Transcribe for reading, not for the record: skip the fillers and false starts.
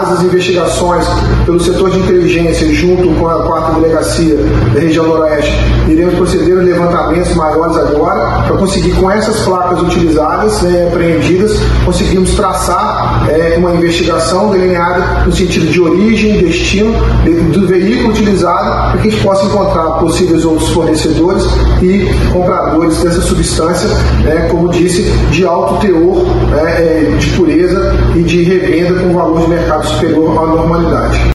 base das investigações pelo setor de inteligência, junto com a 4ª Delegacia da região Noroeste, iremos proceder a levantamentos maiores agora, para conseguir, com essas placas utilizadas, apreendidas, conseguirmos traçar uma investigação delineada no sentido de origem, destino do veículo utilizado, para que a gente possa encontrar possíveis outros fornecedores e compradores dessa substância, como disse, de alto teor de pureza e de revenda com valor de mercado superior à normalidade.